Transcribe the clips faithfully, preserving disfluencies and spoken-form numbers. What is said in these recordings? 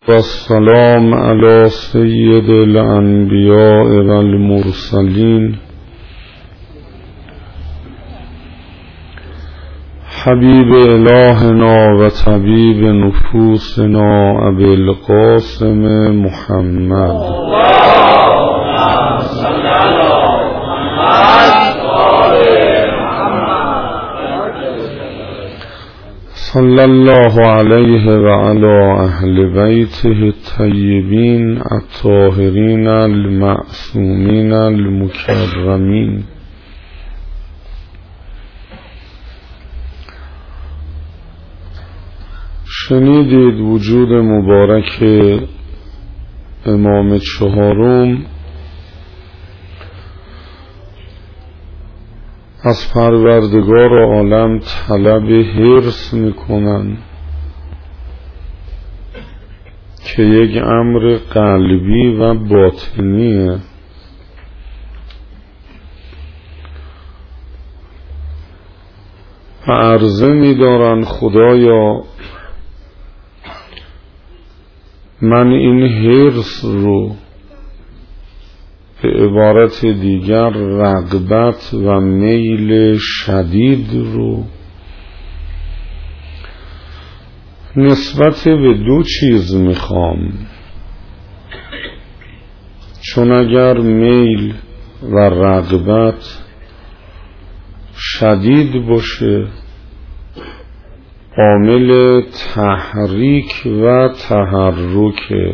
والسلام على سید الانبیاء والمرسلین حبیب الهنا و طبیب نفوسنا ابی القاسم محمد صلی الله علیه و علی اهل بیته الطیبین الطاهرین المعصومین المکرمین. شنیدید وجود مبارک امام چهارم از پروردگار عالم طلب حرص میکنن که یک امر قلبی و باطنیه و عرضه میدارن خدایا من این حرص رو به عبارت دیگر رغبت و میل شدید رو نسبت به دو چیز میخوام، چون اگر میل و رغبت شدید باشه عامل تحریک و تحرکه.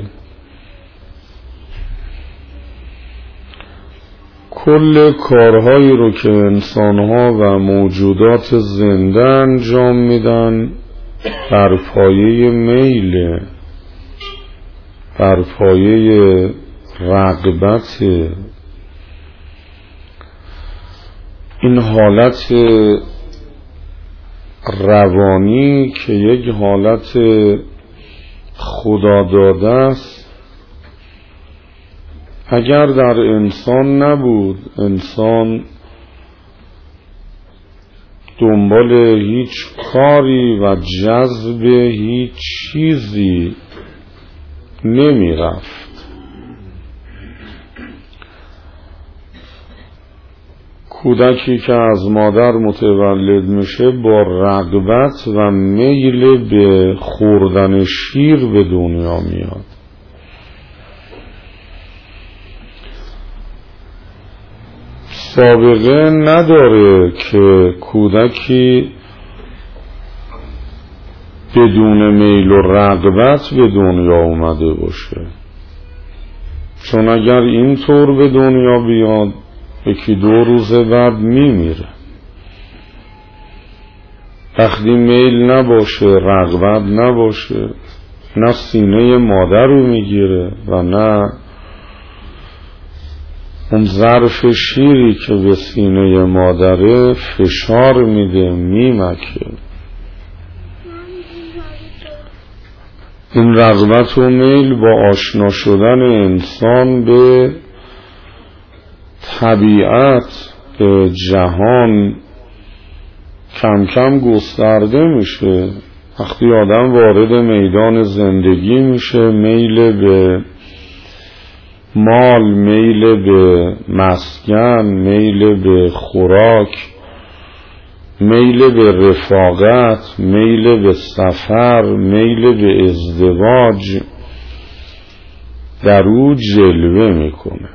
کل کارهایی رو که انسانها و موجودات زنده انجام میدن بر پایه میل، بر پایه رغبت. این حالت روانی که یک حالت خدا داده است اگر در انسان نبود، انسان دنبال هیچ کاری و جذب هیچ چیزی نمی رفت. کودکی که از مادر متولد میشه با رغبت و میل به خوردن شیر به دنیا میاد. سابقه نداره که کودکی بدون میل و رغبت به دنیا اومده باشه، چون اگر اینطور به دنیا بیاد یکی دو روز بعد میمیره. وقتی میل نباشه، رغبت نباشه، نه سینه مادر رو میگیره و نه اون ظرف شیری که به سینه مادره فشار میده، میمکه. این رغبت و میل با آشنا شدن انسان به طبیعت، به جهان کم کم گسترده میشه. وقتی آدم وارد میدان زندگی میشه میل به مال، میل به مسکن، میل به خوراک، میل به رفاقت، میل به سفر، میل به ازدواج در او جلوه میکنه.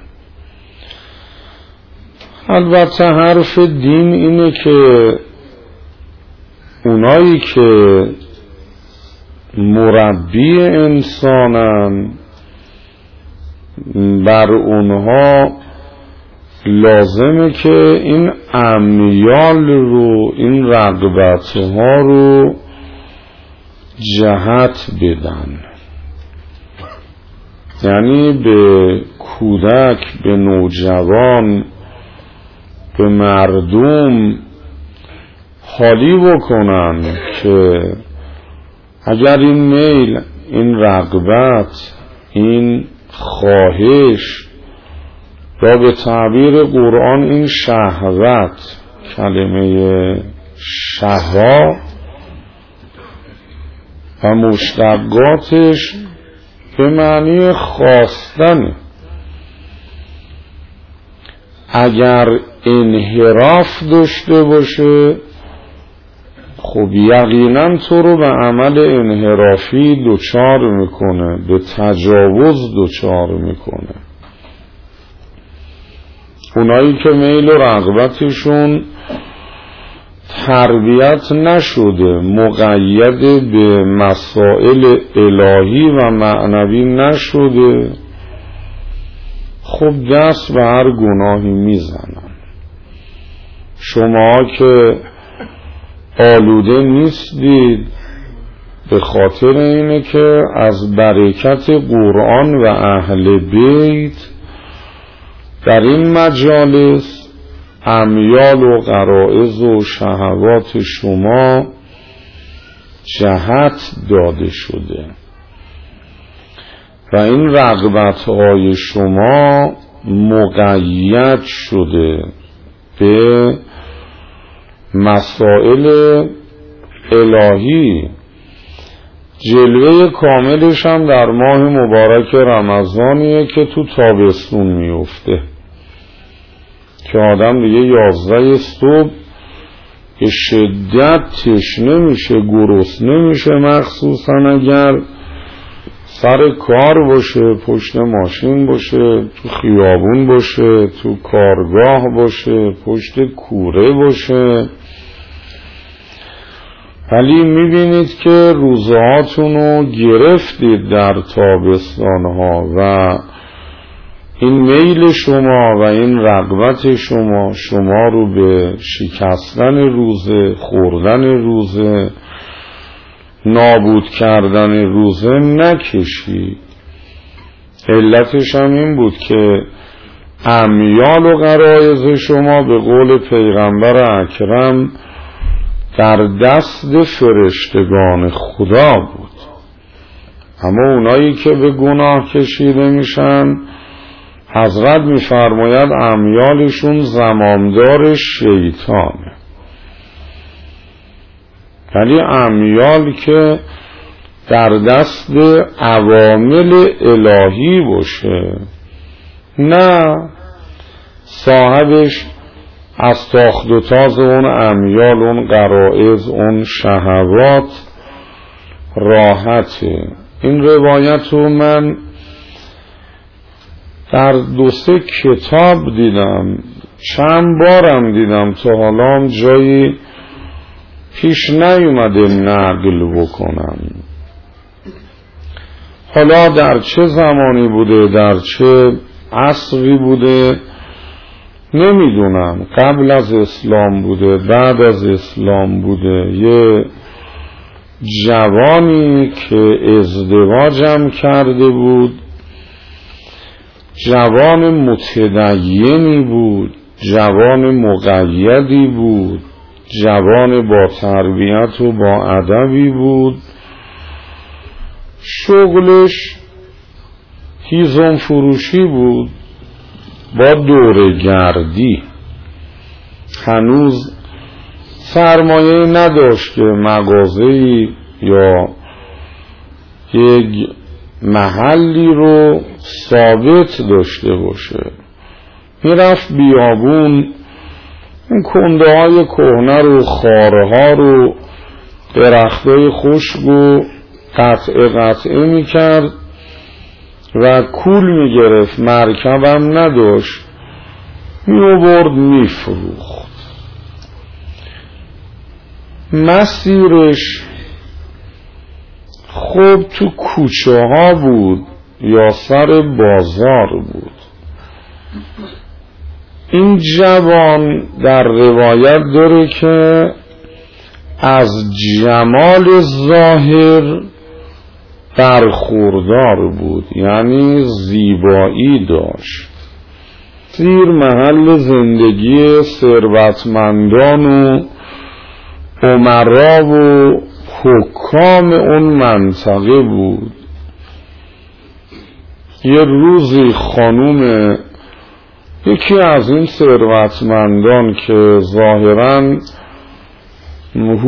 البته حرف دین اینه که اونایی که مربی انسانن بر اونها لازمه که این امیال رو، این رغبت ها رو جهت بدن. یعنی به کودک، به نوجوان، به مردم حالی بکنن که اگر این میل، این رغبت، این خواهش یا به تعبیر قرآن این شهوت، کلمه شهوا و مشتقاتش به معنی خواستن. اگر انحراف داشته باشه خب یقینا تو رو به عمل انحرافی دچار میکنه، به تجاوز دچار میکنه. اونایی که میل و رغبتشون تربیت نشده، مقید به مسائل الهی و معنوی نشده، خب دست به هر گناهی میزنن. شما که آلوده نیستید به خاطر اینه که از برکت قرآن و اهل بیت در این مجالس امیال و غرائز و شهوات شما جهت داده شده و این رغبت‌های شما مقید شده به مسائل الهی. جلوه کاملش هم در ماه مبارک رمضانیه که تو تابستون میفته که آدم دیگه یازده صبح به شدت تشنه میشه، گرسنه میشه، مخصوصا اگر سر کار باشه، پشت ماشین باشه، تو خیابون باشه، تو کارگاه باشه، پشت کوره باشه. ولی میبینید که روزهاتون رو گرفتید در تابستانها و این میل شما و این رغبت شما شما رو به شکستن روزه، خوردن روزه، نابود کردن روزه نکشید. علتش هم این بود که امیال و غرایز شما به قول پیغمبر اکرم در دست فرشتگان خدا بود. اما اونایی که به گناه کشیده میشن حضرت میفرماید امیالشون زمامدار شیطانه. ولی امیال که در دست عوامل الهی باشه، نه صاحبش از تاخت و تاز اون امیال، اون غرائز، اون شهوات راحته. این روایت رو من در دو سه کتاب دیدم، چند بارم دیدم، تا حالا هم جایی پیش نیومده نقل بکنم. حالا در چه زمانی بوده، در چه عصری بوده نمیدونم، قبل از اسلام بوده، بعد از اسلام بوده. یه جوانی که ازدواجم کرده بود، جوان متدینی بود، جوان مقیدی بود، جوان با تربیت و با ادبی بود. شغلش هیزم فروشی بود با دورگردی. هنوز سرمایه نداشت که مغازه‌ای یا یک محلی رو ثابت داشته باشه. میرفت بیابون، این کنده های کهنه رو، خاره ها رو، درختای خشک رو قطعه قطعه میکرد و کول میگرفت. مرکبم نداشت، میوبرد میفروخت. مسیرش خب تو کوچه ها بود یا سر بازار بود. این جوان در روایت داره که از جمال ظاهر برخوردار بود، یعنی زیبایی داشت. زیر محل زندگی ثروتمندان و امرا و حکام اون منطقه بود. یه روزی خانوم یکی از این ثروتمندان که ظاهراً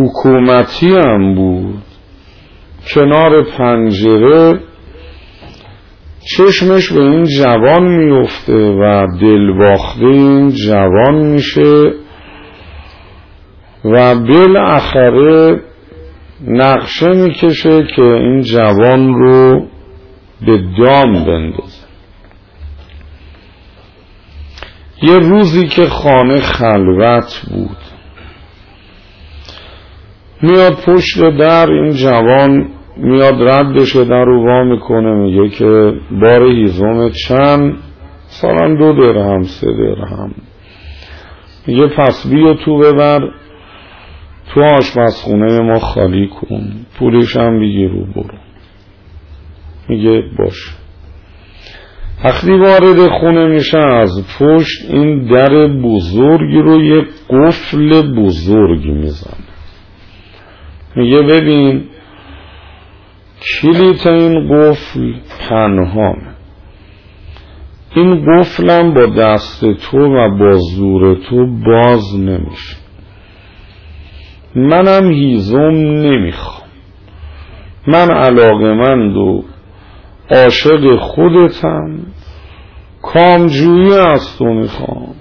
حکومتی هم بود، کنار پنجره چشمش به این جوان میفته و دلباخته این جوان میشه و بالاخره نقشه میکشه که این جوان رو به دام بندازه. یه روزی که خانه خلوت بود، میاد پشت در، این جوان میاد ردش در رو وا میکنه، میگه که بار هیزم چند؟ مثلا دو درهم سه درهم. میگه پس بیا تو ببر تو آشپزخونه ما خالی کن، پولش هم بگیر رو برو. میگه باش. وقتی وارد خونه میشه از پشت این در بزرگی رو یه قفل بزرگی میزنه. میگه ببین کلیت این قفل پنهانه، این قفلم با دست تو و با زور تو باز نمیشه، منم هیزم نمیخوام، من علاقمند و عاشق خودتم، کامجویی از تو میخوام.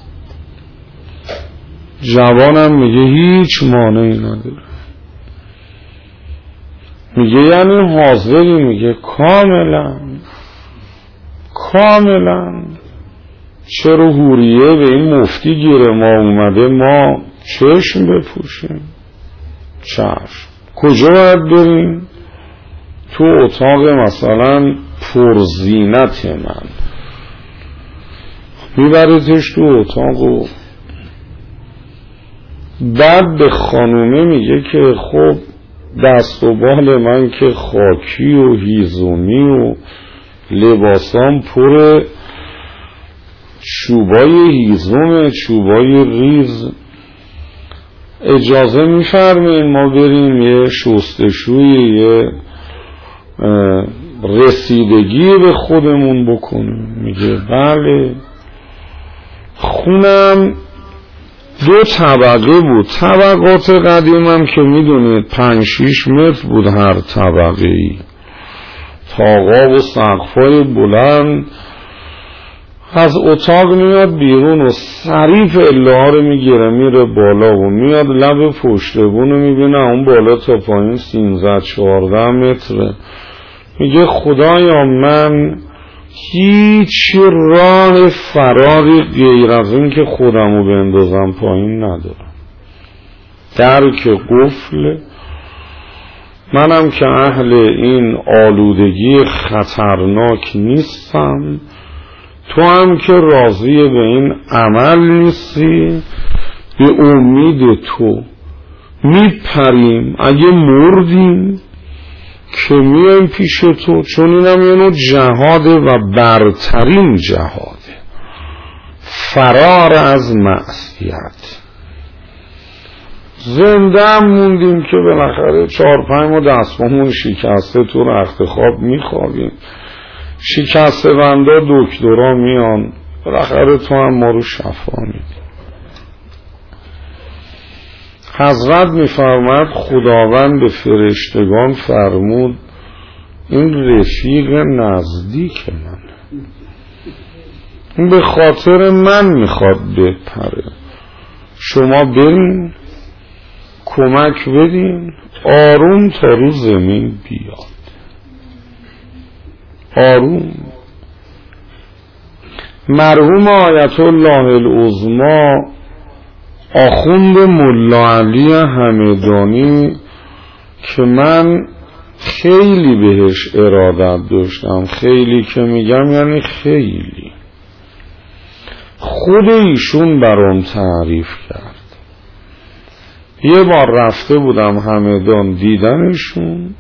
جوانم میگه هیچ مانعی نداره. میگه یعنی حاضری؟ میگه کاملا کاملا. چرا حوریه به این مفتی گیر ما اومده ما چشم بپوشیم؟ چشم. کجا باید بریم؟ تو اتاق مثلا پرزینت من. میبردش تو اتاق و بعد به خانومه میگه که خب دست و بال من که خاکی و هیزومی و لباسام پر چوبای هیزوم، چوبای ریز، اجازه میفرمین ما بریم یه شستشوی، یه رسیدگی به خودمون بکنیم؟ میگه بله. خونم دو طبقه بود، طبقات قدیمم که میدونید پنج شیش متر بود هر طبقه ای، تاقا و سقفای بلند. از اتاق میاد بیرون و سریف اله رو میگیره میره بالا و میاد لب پشتبون رو میبینه اون بالا تا پایین سینزده چهارده متره. میگه خدایا من هیچ راه فراری غیر از این که خودم رو بندازم پایین ندارم. در که قفل، منم که اهل این آلودگی خطرناک نیستم، تو هم که راضی به این عمل نیستی، به امید تو میپریم، اگه مردیم که میایم پیش تو، چون اینم یه نوع جهاده و برترین جهاده، فرار از معصیت. زنده هم موندیم که بالاخره چهار پنج ما دستمون شکسته تو رخت خواب میخوابیم، شکسته بنده دکترها میان، بالاخره تو هم ما رو شفا میدی. حضرت میفرماید خداوند به فرشتگان فرمود این رفیق نزدیک من، این به خاطر من میخواد بپره، شما برین کمک بدین آروم تا رو زمین بیاد. آروم. مرحوم آیت الله العظما آخوند ملا علی همدانی که من خیلی بهش ارادت داشتم، خیلی که میگم یعنی خیلی، خود ایشون برام تعریف کرد. یه بار رفته بودم همدان دیدنشون،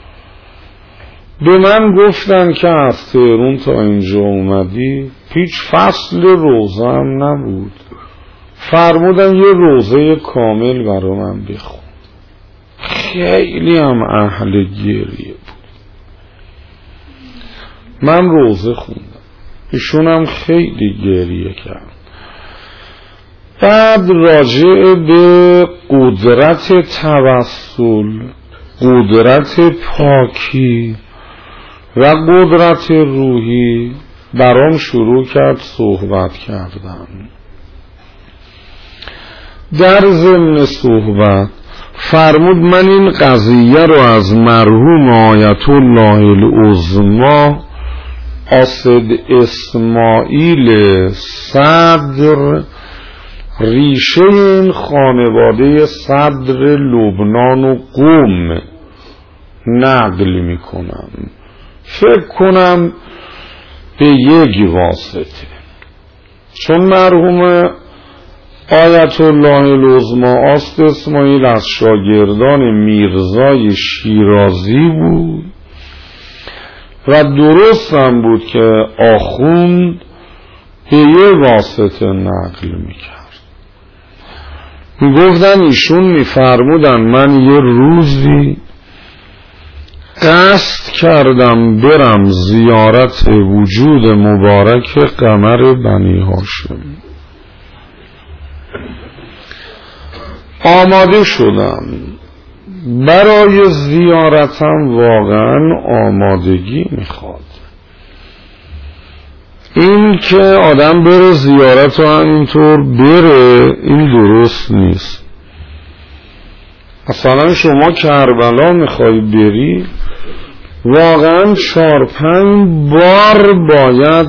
به من گفتن که از تهران تا اینجا اومدی، هیچ فصل روزه هم نبود، فرمودن یه روزه کامل برای من بخون. خیلی هم اهل گریه بود. من روزه خوندم، ایشون هم خیلی گریه کرد. بعد راجع به قدرت توسل، قدرت پاکی، و قدرت روحی برام شروع کرد صحبت کردن. در ضمن صحبت فرمود من این قضیه رو از مرحوم آیت الله العظمی اسد اسماعیل صدر ریشه این خانواده صدر لبنان و قم نقل میکنم. فکر کنم به یک واسطه، چون مرحوم آیت الله العظمی اسد اسماعیل از شاگردان میرزای شیرازی بود و درست هم بود که آخوند به یه واسطه نقل میکرد. میگفتن ایشون میفرمودن من یه روزی قصد کردم برم زیارت وجود مبارک قمر بنی هاشم. آماده شدم برای زیارتم، واقعا آمادگی میخواد. این که آدم بره زیارت و همینطور بره این درست نیست. مثلا شما کربلا میخوای بری، واقعا چار پنج بار باید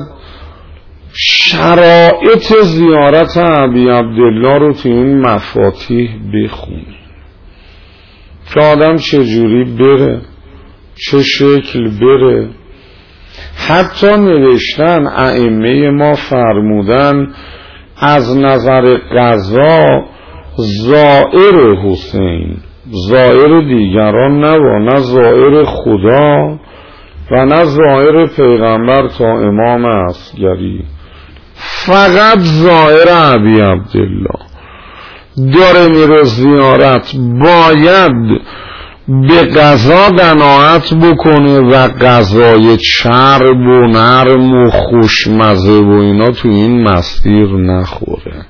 شرایط زیارت ابی عبدالله رو تو این مفاتیح بخونی که آدم چجوری بره، چه شکل بره. حتی نوشتن ائمه ما فرمودن از نظر قضا زائر حسین، زائر دیگران نه و نه زائر خدا و نه زائر پیغمبر تا امام اصغری، فقط زائر ابی عبدالله داره میره زیارت، باید به قضا قناعت بکنه و قضای چرب و نرم و خوشمزه و اینا تو این مسیر نخوره.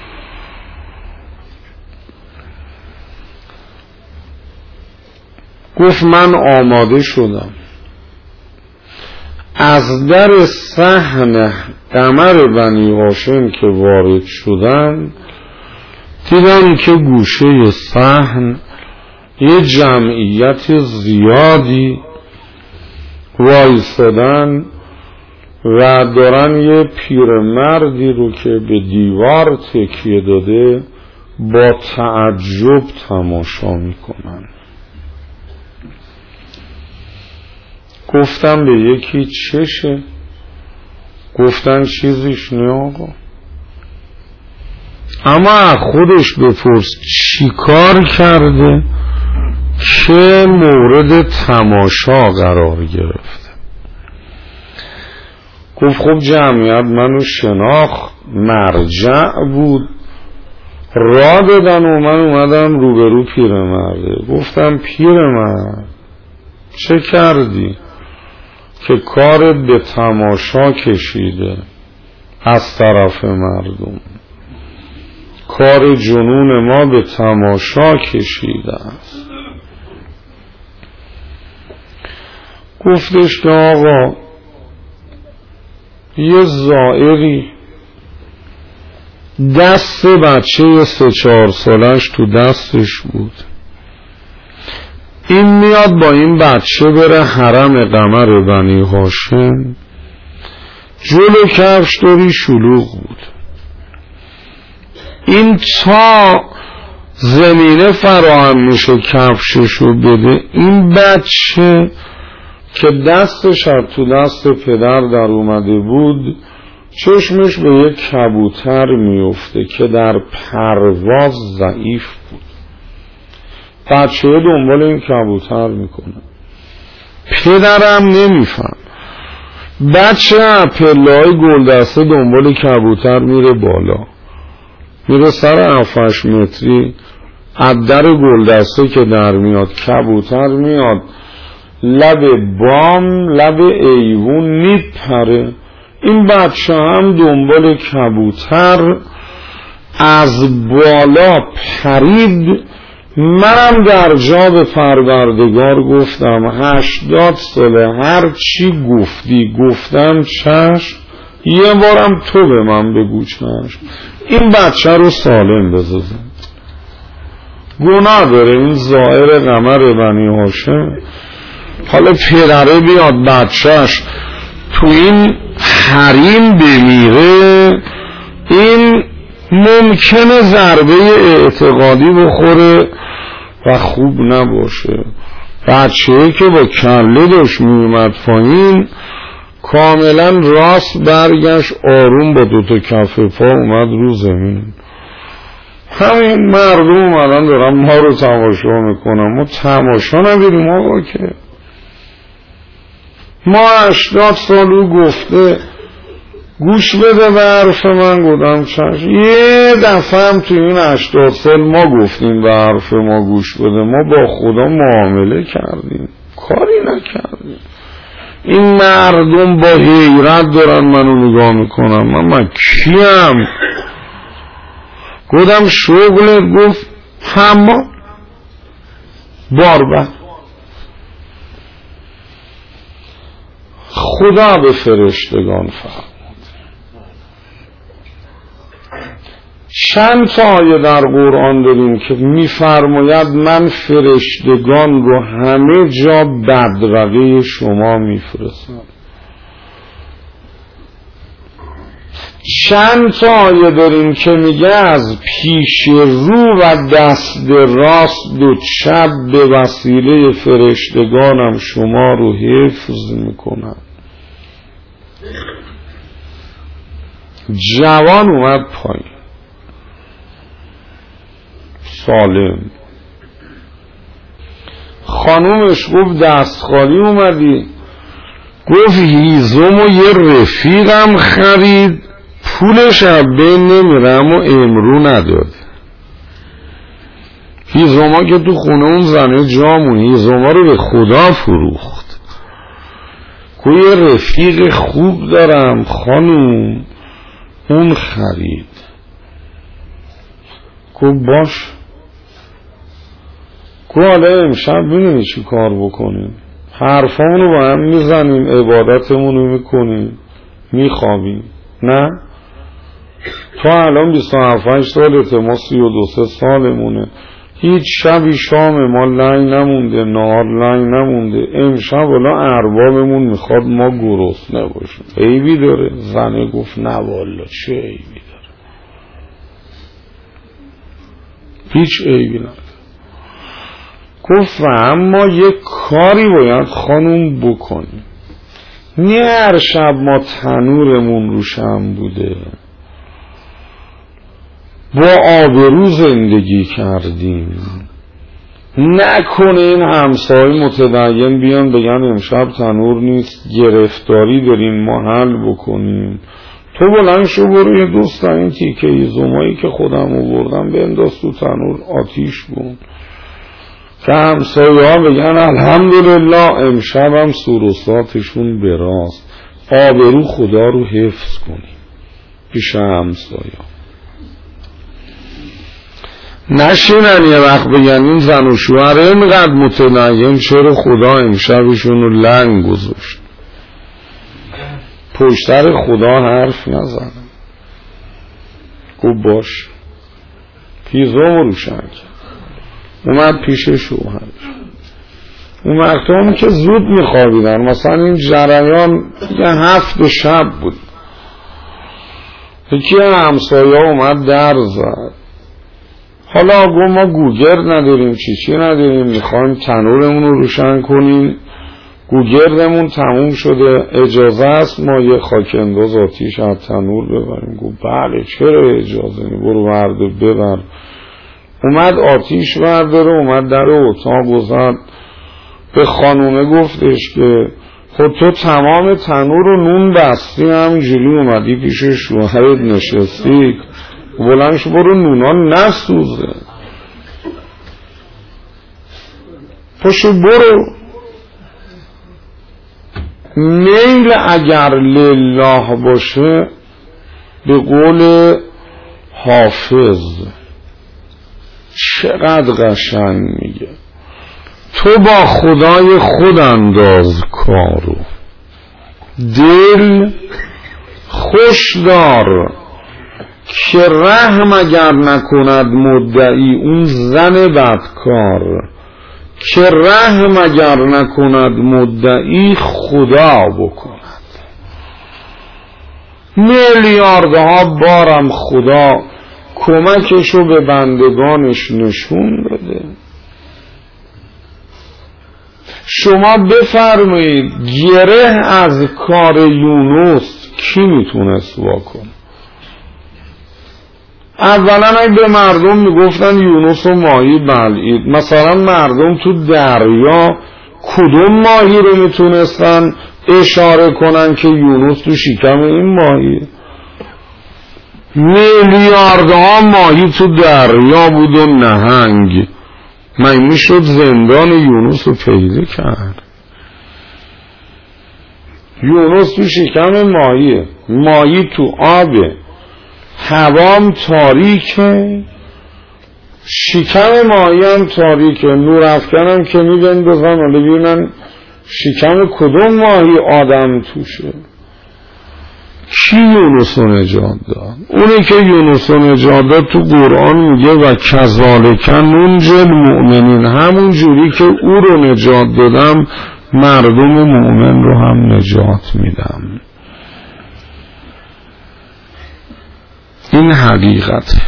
گفت من آماده شدم، از در صحن قمر بنی هاشم که وارد شدن دیدم که گوشه صحن یه جمعیت زیادی وایستادن و دارن یه پیرمردی رو که به دیوار تکیه داده با تعجب تماشا میکنن. گفتم به یکی چشه؟ گفتن چیزیش نه آقا، اما خودش بپرس چی کار کرده که مورد تماشا قرار گرفته. گفت خب جمعیت منو شناخت، مرجع بود، را دادن و من اومدم روبرو پیرمرده. گفتم پیرمرد چه کردی که کارت به تماشا کشیده از طرف مردم؟ کار جنون ما به تماشا کشیده است. گفتش که آقا یه زائری دست بچه سه چهار سالش تو دستش بود، این میاد با این بچه بره حرم قمر بنی هاشم، جلو کفشداری شلوغ بود، این تا زمینه فراهم میشه کفششو بده، این بچه که دستش تو دست پدر در اومده بود چشمش به یک کبوتر میفته که در پرواز ضعیف بود. بچه دنبال این کبوتر میکنه، پدرم نمیفهم. بچه پله‌های گلدسته دنبال کبوتر میره بالا، میره سر هفت متری از در گلدسته که در میاد کبوتر میاد لب بام لب ایوون میپره. این بچه هم دنبال کبوتر از بالا پرید منم در جا به پروردگار گفتم هشتاد ساله هر چی گفتی گفتم چشم، یه بارم تو به من بگو چشم، این بچه رو سالم بزازم. گناه داره این ظاهر قمر بنی هاشم، حالا پدره بیاد بچهش تو این حریم بمیره، این ممکنه ضربه اعتقادی بخوره و خوب نباشه. بچه‌ای که با کله داشت میومد پایین کاملا راست برگشت آروم با دوتا کف پا اومد رو زمین. همین مردم اومدن دارن ما رو تماشا میکنن، ما تماشا نبیریم آقا که ما هشتاد سالو گفته گوش بده به حرف من، گفتم چشم. یه دفعه هم تو این هشتاد سال ما گفتیم به حرف ما گوش بده، ما با خدا معامله کردیم کاری نکردیم. این مردم با حیرت دارن منو نگاه میکنن، من من کیم؟ گفتم شغلت؟ گفت همه باربه. خدا به فرشتگان فرمود. چند تا آیه در قرآن داریم که میفرماید من فرشتگان رو همه جا بدرقه شما میفرستم. چند تا آیه داریم که میگه از پیش رو و دست راست و چپ به وسیله فرشتگانم شما رو حفظ میکنم. جوان اومد پایین سالم، خانومش گفت دست خالی اومدی؟ گفت هیزم و یه رفیقم خرید پولش از بین نمیرم و امرو نداد. هیزما که تو خونه اون زنه جامون، هیزما رو به خدا فروخت. که یه رفیق خوب دارم خانوم اون خرید. که باش که حالا امشب بینیم چی کار بکنیم، حرفامونو با هم میزنیم، عبادتمونو میکنیم، میخوابیم. نه تو الان بیست و هفت سالته، ما سی و دو سه سالمونه، هیچ شبی شام ما لنگ نمونده، نهار لنگ نمونده. امشب والا اربابمون میخواد ما گرسنه باشیم، عیبی داره؟ زنه گفت نه والا چه عیبی داره، هیچ عیبی نداره. گفت اما یک کاری باید خانوم بکنیم، نه هر شب ما تنورمون روشن بوده، با آبرو زندگی کردیم، نکنه این همسایه متدین بیان بگن امشب تنور نیست، گرفتاری داریم ما حل بکنیم. تو بلند شو برو یه دوست این تیکه ایزومایی که خودم آوردم بنداز تو تنور آتیش بون، که همسایه ها بگن الحمدلله امشب هم سروساتشون براست. آبرو خدا رو حفظ کنیم پیش همسایه ها. نشینن یه وقت بگن این زن و شوهر اینقدر متنعیم چرا خدا امشبشون رو لنگ گذاشت. پشتر خدا حرف نزن. گفت باش. پیزا و روشن کرد اومد پیش شوهر. اون وقتا هم که زود میخوابیدن، مثلا این جریان یه هفت شب بود. یکی همسایه اومد در زد، حالا گفت ما گوگرد نداریم چی چی نداریم، میخوایم تنورمون رو روشن کنیم، گوگردمون تموم شده، اجازه است ما یه خاک انداز آتیش از تنور ببریم؟ گفت بله چرا اجازه نی، برو ورده ببر. اومد آتیش برداره، اومد در اتاق گذاشت، به خانومه گفتش که خود تو تمام تنور و نون بستی همینجوری اومدی پیش شوهرت نشستی، بلندش برو نونا نسوزه، پاشو برو. میل اگر لله باشه به قول حافظ چقدر قشنگ میگه تو با خدای خود انداز کارو، دل خوش دار که رحم اگر نکند مدعی اون زن بدکار، که رحم اگر نکند مدعی خدا بکند. میلیاردها بارم خدا کمکشو به بندگانش نشون بده. شما بفرمایید گره از کار یونس کی میتونست واکنه؟ اولا اگه به مردم میگفتن یونس و ماهی بلعید، مثلا مردم تو دریا کدوم ماهی رو میتونستن اشاره کنن که یونس تو شکم این ماهی؟ میلیاردها ماهی تو دریا بود و نهنگ، من میشد زندان یونس رو پیدا کرد. یونس تو شکم ماهیه، ماهی تو آبه، هوام تاریکه، شکم ماهی هم تاریکه، نور افکن هم که میبندازن حالا ببینن شکم کدوم ماهی آدم توشه. کی یونس رو نجات داد؟ اونی که یونس رو نجات داد تو قرآن میگه و کذالک ننجی المؤمنین، همون جوری که او رو نجات دادم مردم مؤمن رو هم نجات میدم. این حقیقت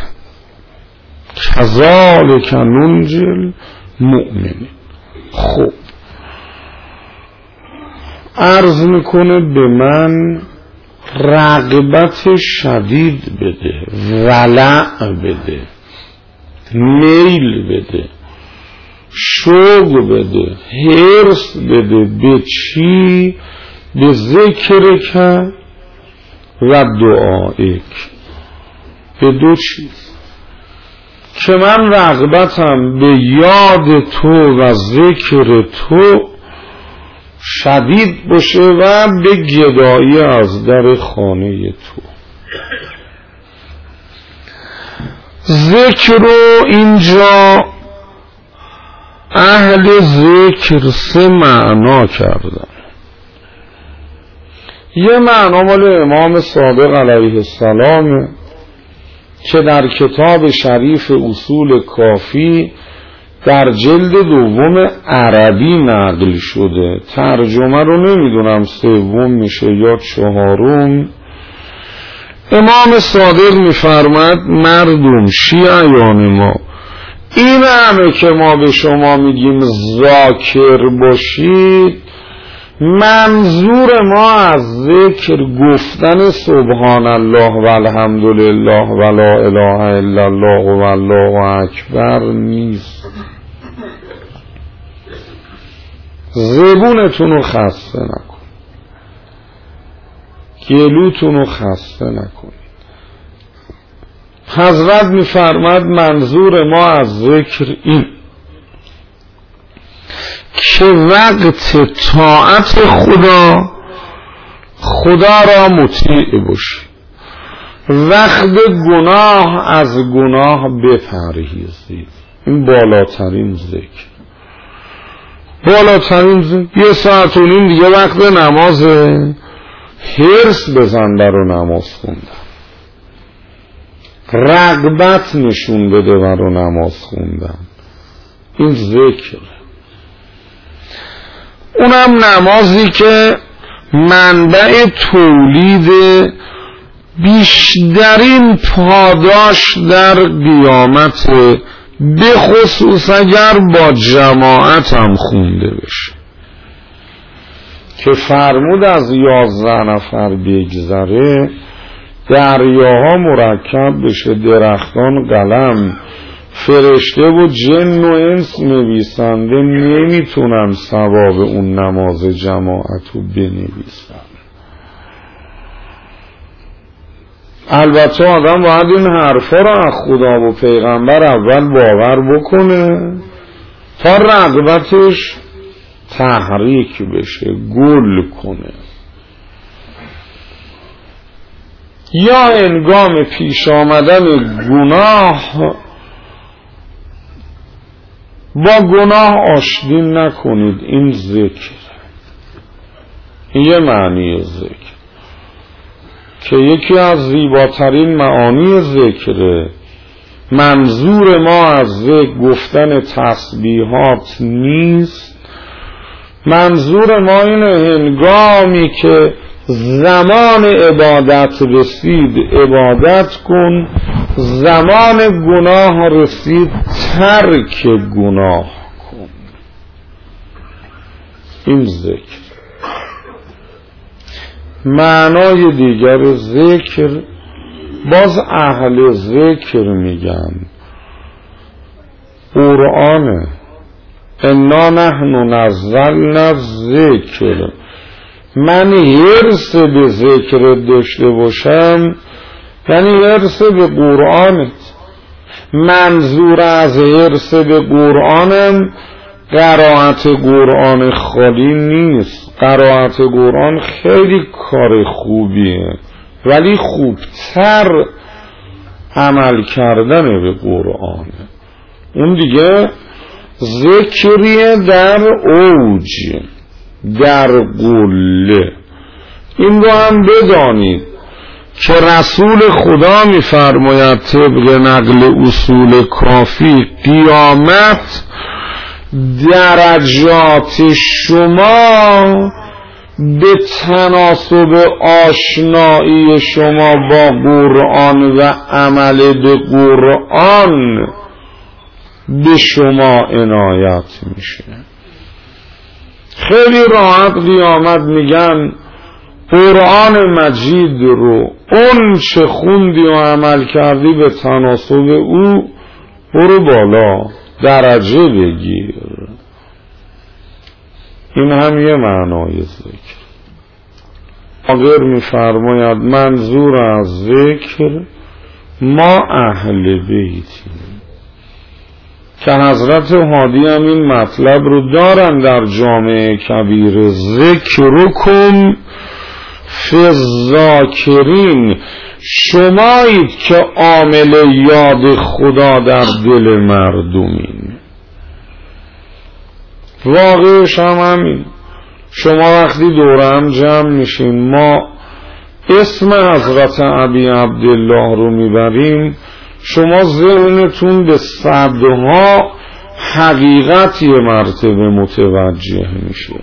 کذالک ننجی المؤمنین. خب عرض میکنه به من رغبت شدید بده، ولع بده، میل بده، شوق بده، حرص بده. به چی؟ به ذکر که و دعایک. به دو چیز که من رغبتم به یاد تو و ذکر تو شدید باشه و به گدایی از در خانه تو. ذکر رو اینجا اهل ذکر سه معنا کردن. یه معنا مال امام صادق علیه السلام که در کتاب شریف اصول کافی در جلد دوم عربی نقل شده، ترجمه رو نمیدونم سوم میشه یا چهارم. امام صادق میفرماد مردم شیعیان ما این همه که ما به شما میگیم ذاکر باشید، منظور ما از ذکر گفتن سبحان الله و الحمدلله و لا اله الا الله و الله اکبر نیست. زبونتون رو خسته نکن، گلوتون رو خسته نکن. حضرت میفرماد منظور ما از ذکر این که وقت طاعت خدا خدا را مطیع باشی، وقت گناه از گناه بپرهیزید. این بالاترین ذکر، بالاترین ذکر. یه ساعت و نیم دیگه وقت نمازه، حرص بزن برو نماز خوندن، رغبت نشون بده برو نماز خوندن. این ذکر. اونم نمازی که منبع تولید بیشترین پاداش در قیامت، به خصوص اگر با جماعت هم خونده بشه، که فرمود از یازده نفر بگذره دریاها مرکب بشه، درختان قلم، فرشته و جن و انس نویسنده نمیتونن ثواب اون نماز جماعت رو بنویسن. البته آدم باید این حرفا رو از خدا و پیغمبر اول باور بکنه تا رغبتش تحریک بشه، گل کنه. یا انگام پیش آمدن گناه با گناه آشتی نکنید. این ذکر، این یه معنی ذکر که یکی از زیباترین معانی ذکره. منظور ما از ذکر گفتن تسبیحات نیست. منظور ما اینه هنگامی که زمان عبادت رسید عبادت کن، زمان گناه رسید ترک گناه کن. این ذکر. معنای دیگر ذکر باز اهل ذکر میگن قرآنه. انا نحن نزلنا الذکر. من حرص به ذکر داشته باشم یعنی حرص به قرآنت. منظور از حرص به قرآنم قرائت قرآن خالی نیست. قرائت قرآن خیلی کار خوبیه، ولی خوبتر عمل کردن به قرآنه. اون دیگه ذکریه در اوج، در قله. این رو هم بدانید که رسول خدا می‌فرماید طبق نقل اصول کافی قیامت درجات شما به تناسب آشنایی شما با قرآن و عمل به قرآن به شما عنایت میشه. خیلی راحت قیامت میگن قرآن مجید رو اون چه خوندی و عمل کردی به تناسب او برو بالا درجه بگیر. این هم یه معنای ذکر. آقر میفرماید منظور از ذکر ما اهل بیتیم، که حضرت هادی هم این مطلب رو دارن در جامعه کبیر. ذکرکم فی الذاکرین، شمایید که عامل یاد خدا در دل مردمین. واقعش هم همین. شما وقتی دورم جمع میشین ما اسم حضرت ابی عبدالله رو میبریم، شما ذهنتون به صدها حقیقت یه مرتبه متوجه میشه.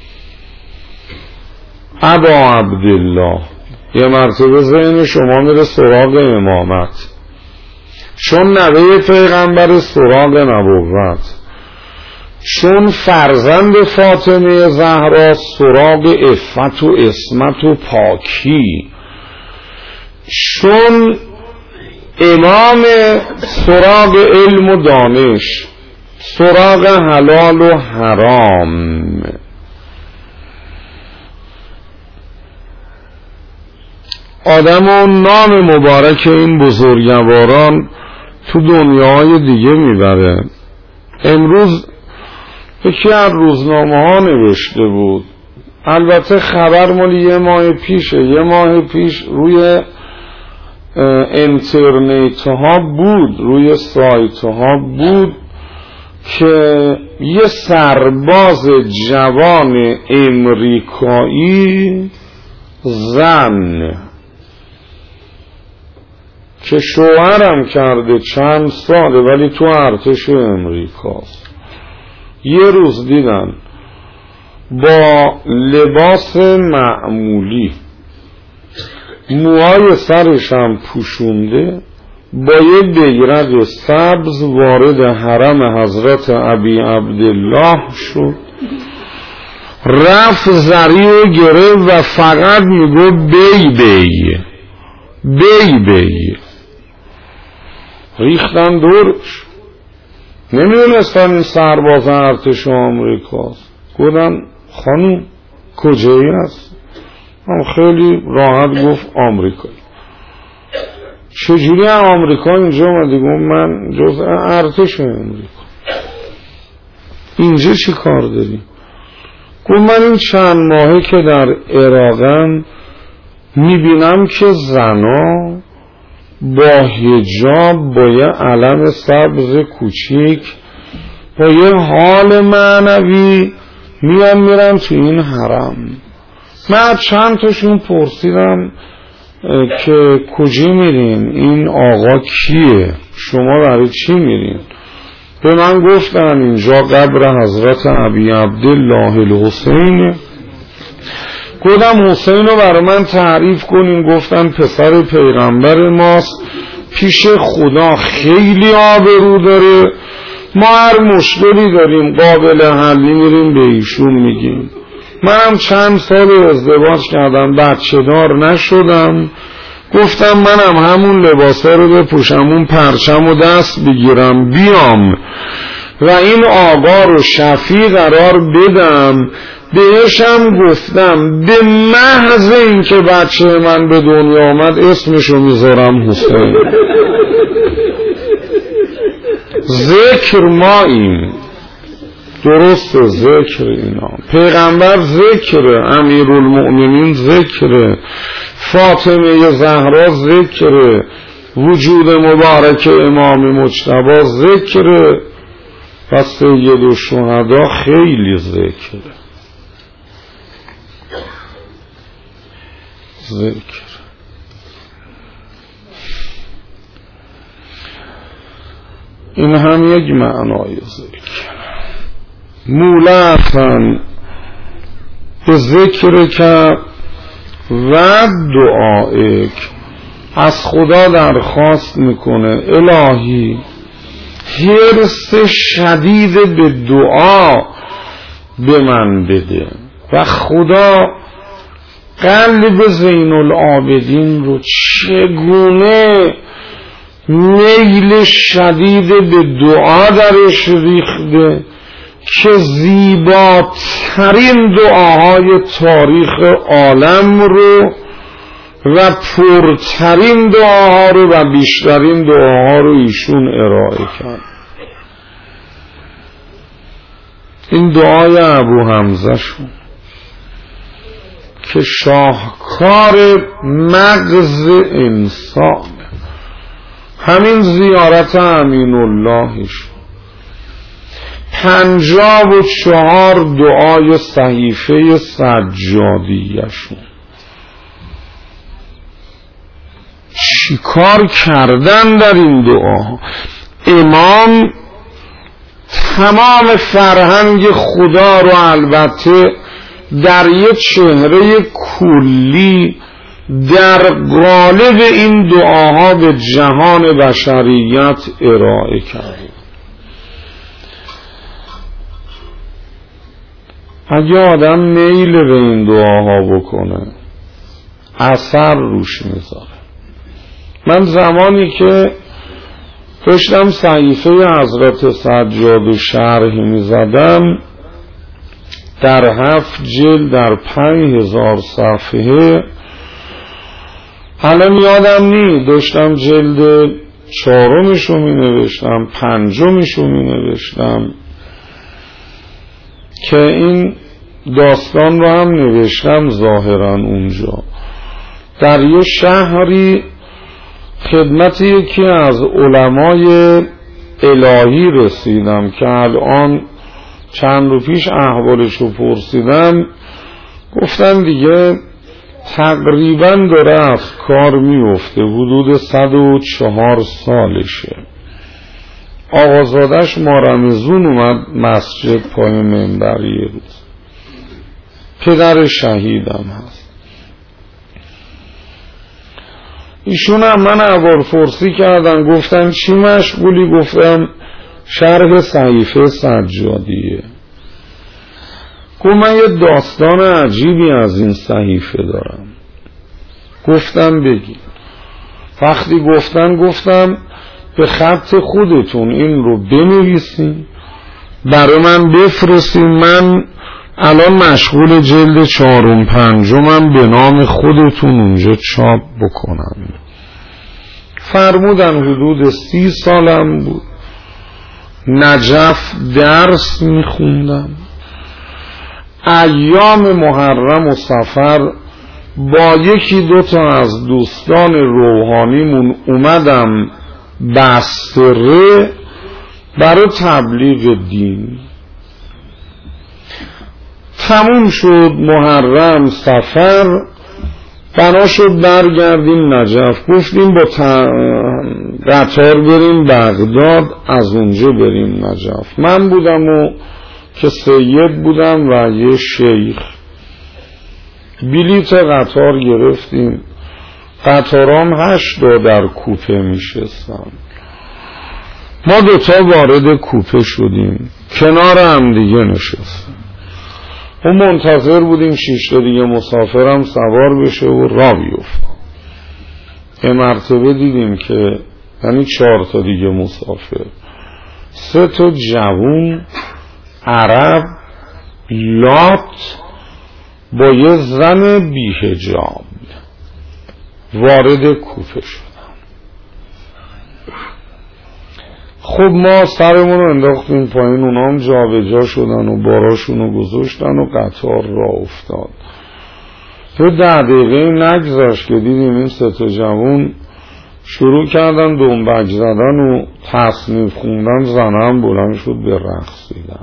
ابا عبدالله یه مرتبه ذهن شما میره سراغ امامت، چون نوه پیغمبر سراغ نبوت، چون فرزند فاطمه زهرا سراغ عفت و عصمت و پاکی، چون امام سراغ علم و دانش، سراغ حلال و حرام. آدم و نام مبارک این بزرگواران تو دنیاهای دیگه میبره. امروز یکی از روزنامه ها نوشته بود، البته خبر مالی یه ماه پیشه، یه ماه پیش روی اینترنت ها بود، روی سایت ها بود که یه سرباز جوان امریکایی زن که شوهرم کرده چند ساله ولی تو ارتش امریکاست، یه روز دیدن با لباس معمولی، موهای سرش هم پوشونده، با یه بیرق سبز وارد حرم حضرت ابی عبدالله شد، رفت زریو گرفت و فقط میگو بی بی بی بی. ریختن دورش، نمیدونستن این سرباز ارتش آمریکاست. گفتن خانم کجایی هست؟ هم خیلی راحت گفت آمریکایی. چجوری آمریکا اینجا اومدی؟ گفت من جز ارتش آمریکا. اینجا چی کار داری؟ گفت من این چند ماهه که در عراقم میبینم که زنا با حجاب با یه علم سبز کوچیک با یه حال معنوی میان میرن تو این حرم. من چند تاشون پرسیدم که کجا میرین، این آقا کیه، شما برای چی میرین؟ به من گفتن اینجا قبر حضرت ابی عبدالله الحسین. گفتم حسین رو برای من تعریف کنین. گفتن پسر پیغمبر ماست، پیش خدا خیلی آبرو داره، ما هر مشکلی داریم قابل حلی میریم به ایشون میگیم. منم چند سال ازدواج کردم، بچه دار نشدم. گفتم منم همون لباسا رو بپوشم، اون پرچم و دست بگیرم بیام و این آقا رو شفیع قرار بدم. بهشم گفتم به محض این که بچه من به دنیا آمد اسمشو میذارم حسین. ذکر ما این درست، ذکر اینا پیغمبر ذکره، امیرالمؤمنین ذکره، فاطمه زهرا ذکره، وجود مبارک امام مجتبی ذکره و سید الشهدا خیلی ذکره. ذکر این هم یک معنای ذکر. مولعتن به ذکر که و دعایک، از خدا درخواست میکنه الهی حرص شدید به دعا به من بده و خدا قلب زین العابدین رو چگونه میل شدید به دعا درش ریخته که زیباترین دعاهای تاریخ عالم رو و پرترین دعاها رو و بیشترین دعاها رو ایشون ارائه کرد. این دعای ابو حمزه شون که شاهکار مغز انسان، همین زیارت امین اللهش، پنجاب و چهار دعای صحیفه سجادیشون چیکار کردن در این دعا. امام تمام فرهنگ خدا رو البته در یک چهره کلی در قالب این دعاها به جهان بشریت ارائه کرده. اگه آدم میل به این دعاها بکنه اثر روش میذاره. من زمانی که داشتم صحیفه حضرت سجاد و شرح میزدم در هفت جلد در پنج هزار صفحه، الان یادم نی داشتم جلد چهارمشو می نوشتم پنجمشو می نوشتم که این داستان رو هم نوشتم ظاهرا اونجا. در یه شهری خدمت یکی از علمای الهی رسیدم که الان چند رو پیش احوالشو پرسیدم، گفتن دیگه تقریبا داره از کار میفته، حدود صد و چهار سالشه. آقازادش مارمزون اومد مسجد پای منبر یه روز، پدر شهیدم هست. ایشون هم من اول فرسی کردن، گفتن چی مشغولی؟ گفتم شرح صحیفه سجادیه. گفت من یه داستان عجیبی از این صحیفه دارم. گفتم بگی. وقتی گفتن گفتم به خط خودتون این رو بنویسین برای من بفرستین، من الان مشغول جلد چهارم پنجمم به نام خودتون اونجا چاپ بکنم. فرمودن حدود سی سالم بود، نجف درس میخوندم، ایام محرم و صفر با یکی دوتا از دوستان روحانیمون اومدم بستره برای تبلیغ دین. تموم شد محرم سفر، بنا شد برگردیم نجف. گفتیم با قطار بریم بغداد، از اونجا بریم نجف. من بودم و که سید بودم و یه شیخ. بلیط قطار گرفتیم. قطاران هشت تا در کوپه میشستن. ما دوتا وارد کوپه شدیم، کنار هم دیگه نشستیم و منتظر بودیم شش تا دیگه مسافرم سوار بشه و راه بیفته. یه مرتبه دیدیم که یعنی چهار تا دیگه مسافر، سه تا جوون عرب لات با یه زن بی‌حجاب وارد کوپه شدن. خب ما سرمون رو انداختیم پایین، اونا هم جا به جا شدن و باراشون رو گذاشتن و قطار راه افتاد. تو ده دقیقه نگذشت که دیدیم این سه تا جوون شروع کردن دنبک زدن و تصنیف خوندن. زنم بلند شد به رقصیدن.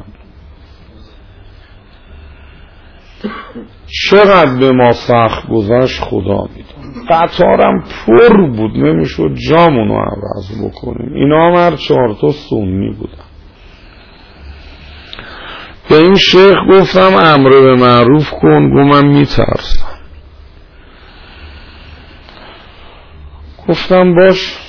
چقدر به ما سخت گذشت خدا میدونه. قطارم پر بود، نمیشد جامونو عوض بکنیم. اینا هم هر چهار تا سنی بودن. به این شیخ گفتم امر به معروف کن، گو من میترسم. گفتم باش.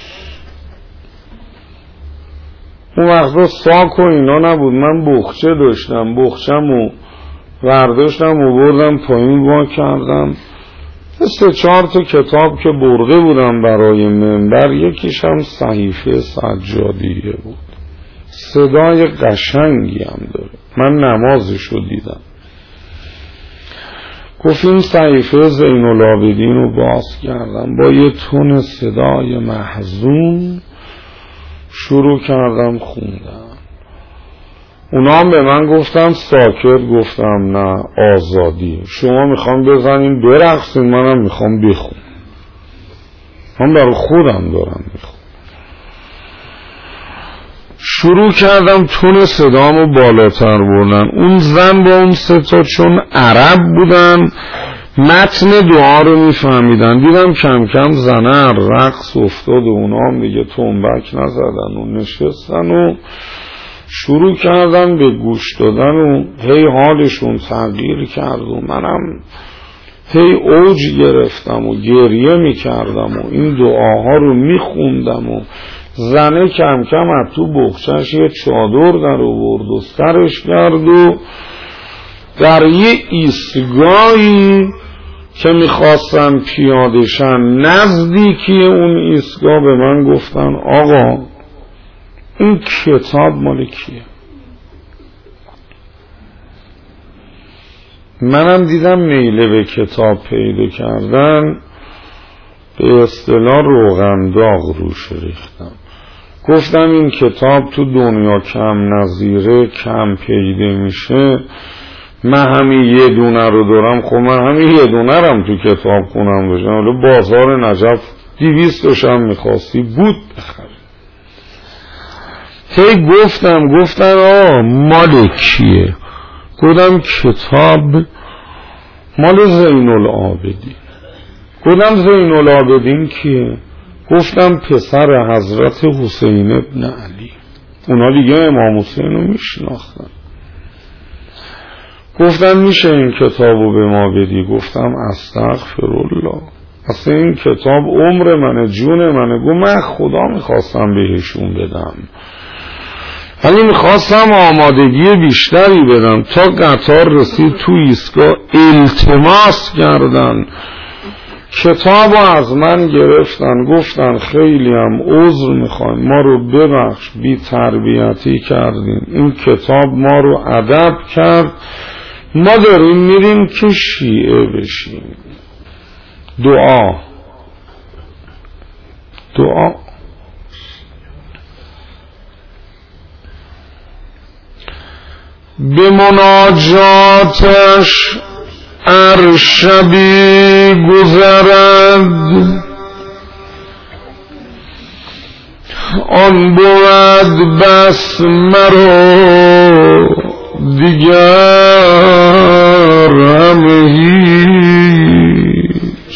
اون وقتا ساک و اینا نبود، من بخچه داشتم، بخچم و برداشتم و بردم پایین وا کردم. سه چهار تا کتاب که برده بودم برای منبر، یکیش هم صحیفه سجادیه بود. صدای قشنگی هم داره، من نمازشو دیدم. گفتیم صحیفه زین العابدین رو باز کردم، با یه تون صدای محزون شروع کردم خوندم. اونا هم به من گفتن ساکت. گفتم نه، آزادیه. شما میخوام بزنین برقصین، منم میخوام بخونم. من برای خودم دارم میخونم. شروع کردم تون صدامو بالاتر بردن. اون زن با اون سه تا چون عرب بودن متن دعا رو میفهمیدن. دیدم کم کم زنه رقص افتاد و اونا هم دیگه تنبک نزدن و نشستن و شروع کردن به گوش دادن و هی حالشون تغییر کرد و منم هی اوج گرفتم و گریه میکردم و این دعاها رو میخوندم و زنه کم کم از تو بخچش یه چادر در آورد و سرش کرد و در یه ایستگاهی که میخواستن پیادشن نزدیکی اون ایستگاه به من گفتن آقا این کتاب مال کیه؟ منم دیدم میله به کتاب پیدا کردن، به اصطلاح روغن داغ روش ریختم. گفتم این کتاب تو دنیا کم نظیره، کم پیدا میشه. من همین یه دونه رو دارم. خب من همین یه دونه رم تو کتاب خونم باشم. حالا بازار نجف دیویستشم میخواستی بود بخری. هی گفتم گفتن آه مال کیه؟ گفتم کتاب مال زین العابدین. گفتم زین العابدین کیه؟ گفتم پسر حضرت حسین ابن علی. اونا دیگه امام حسین رو میشناختن. گفتم میشه این کتابو به ما بدی؟ گفتم استغفرالله، اصلا این کتاب عمر منه، جون منه. گفت من خدا میخواستم بهشون بدم، ولی میخواستم آمادگی بیشتری بدم. تا قطار رسید تو ایستگاه التماس کردن، کتابو از من گرفتن، گفتن خیلی هم عذر میخوایم، ما رو ببخش، بی تربیتی کردیم، این کتاب ما رو ادب کرد، ما داریم میریم که شیعه بشیم. دعا دعا به مناجاتش ارشبی گذرد، آن بود بس مرا دیگر هم هیچ.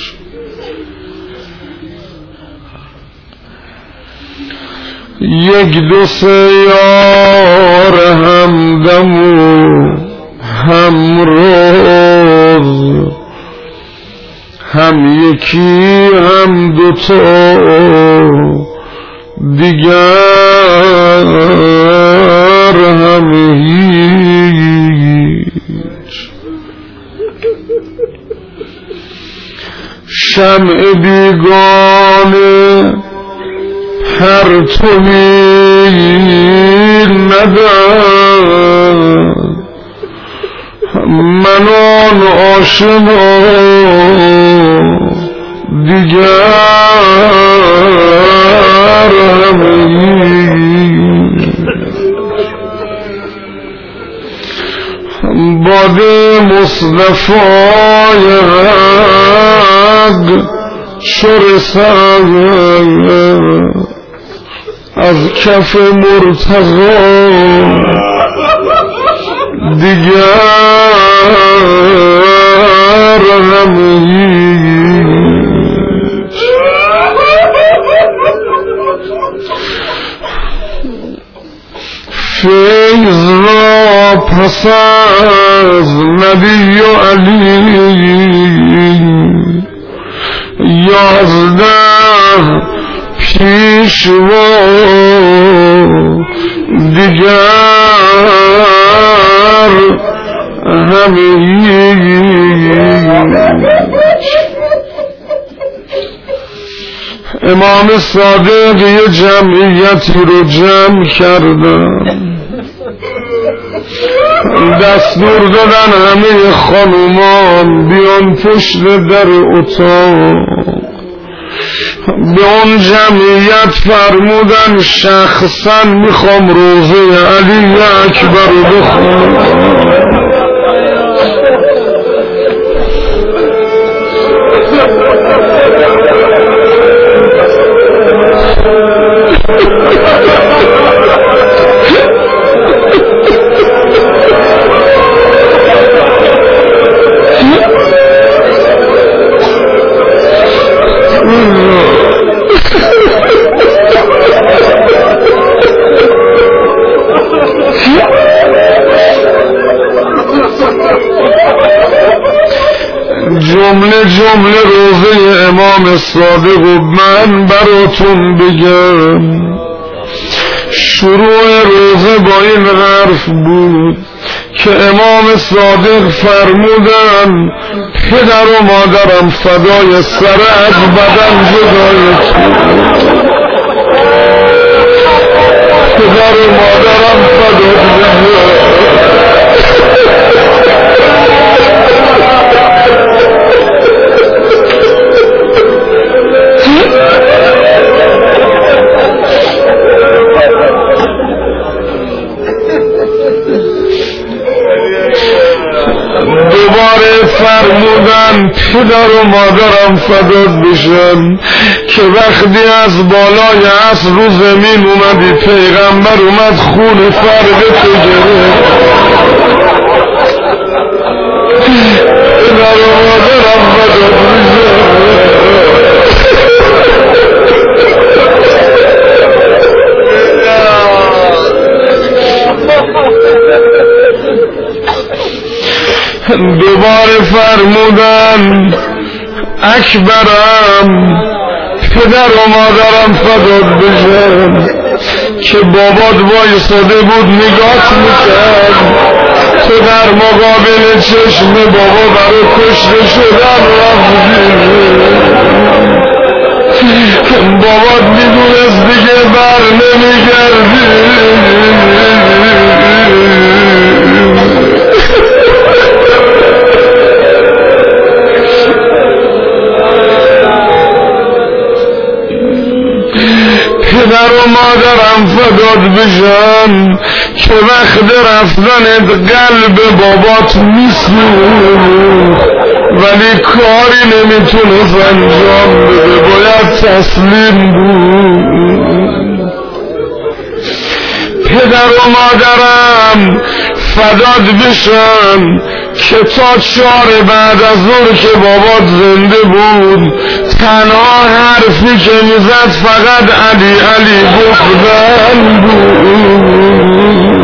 یک دو سه یار همدم و همراز، هم یکی هم دوتا دیگر هم هیچ. شمع بیگانه پرتوی ندارد، من آن آشنا دیگر هم باد مصطفی حق چو رسد از کف مرتضی دیگر هم هیچ. فیض را پس از نبی و علی یازده پیشوا دیگر هم هیچ. امام صادق یه جمعیتی رو جمع کردن، دستور دادن همه خانومان بیان پشت در اتاق. به اون جمعیت فرمودن شخصا میخوام روزه علی اکبر رو بخونم. جمله جمله روزه امام صادق و من براتون بگم. شروع روزه با این حرف بود که امام صادق فرمودن پدر و مادرم فدای سرت بدن جدای تو، پدر و مادرم فدای دوباره فرمودن پدر و مادرم فدات بشن که وقتی از بالای عصر رو زمین اومدی پیغمبر اومد خون فرد تو گرفت. پدر و مادرم فدات بشن. دوباره فرمودن اکبرم پدر و مادرم فدات بشن که بابات وایساده بود نگات میکرد، تو در مقابل چشم بابا برای کشته شدن رفتی. بابات میدونست دیگه بر نمیگردی. پدر و مادرم فدات بشن که وقت رفتنت قلب بابات میسوخت ولی کاری نمیتونست انجام بده، باید تسلیم بود. پدر و مادرم فداد بشن که تا چهار بعد از ظهر که بابات زنده بود تنها حرفی که میزد فقط علی علی گفتن بود.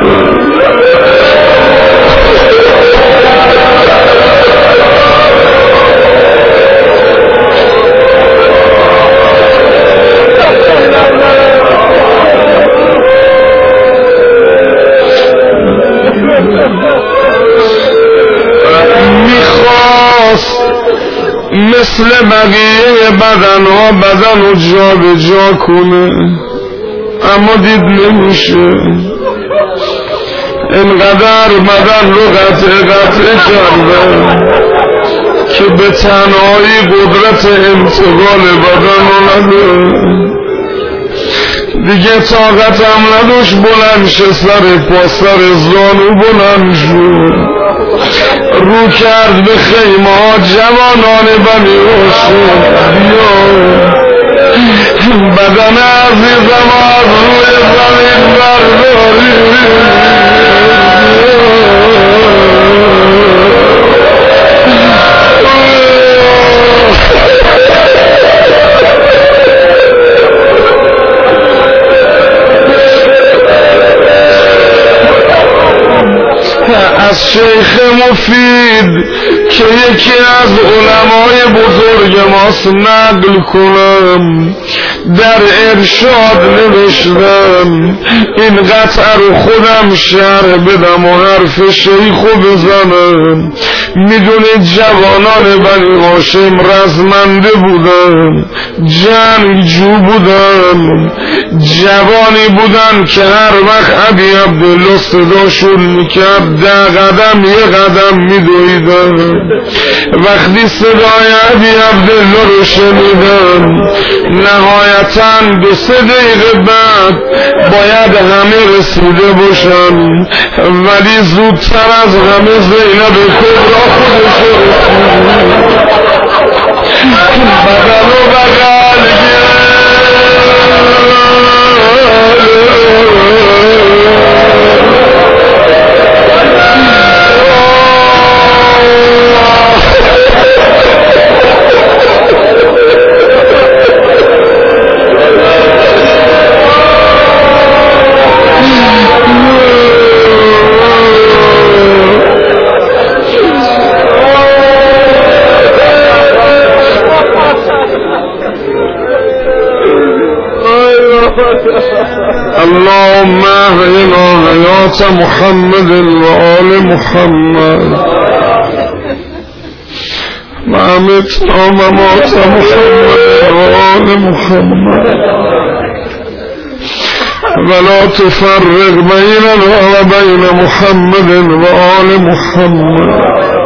میخواست مثل بقیه بدن ها بدن رو جا به جا کنه اما دید نمیشه. اینقدر بدن رو قطع قطع کرده که به تنهایی قدرت انتقال بدن رو نداره. دیگه طاقتم نداشت بلند شه سر پا سر زانو بلند شد رو کرد به خیمه ها جوانان بنی هاشم بیا بدن عزیزم از روی زمین برداری. از شیخ مفید که یکی از علمای بزرگ ماست نقل کنم در ارشاد نوشتم این قطعه رو خودم شرح بدم و حرف شیخو بزنم. میدونه جوانان بنی هاشم رزمنده بودن جنگجو بودن جوانی بودن که هر وقت ابی عبدالله صداشون میکرد ده قدم یه قدم میدویدن. وقتی صدای ابی عبدالله رو شنیدن نهایتا دو سه دقیقه بعد باید همه رسیده باشن ولی زودتر از همه زینب کبرا خودش رسید بدن و بغل اللهم احينا حياة محمد وآل محمد وامتنا ممات محمد وآل محمد ولا تفرق بيننا وبين محمد وآل محمد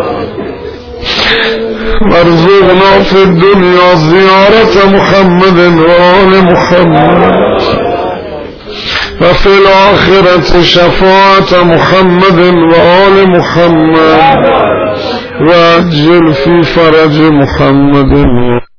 وارزقنا في الدنيا زيارة محمد وآل محمد وفي الآخرة شفاعة محمد وآل محمد وأجل في فرج محمد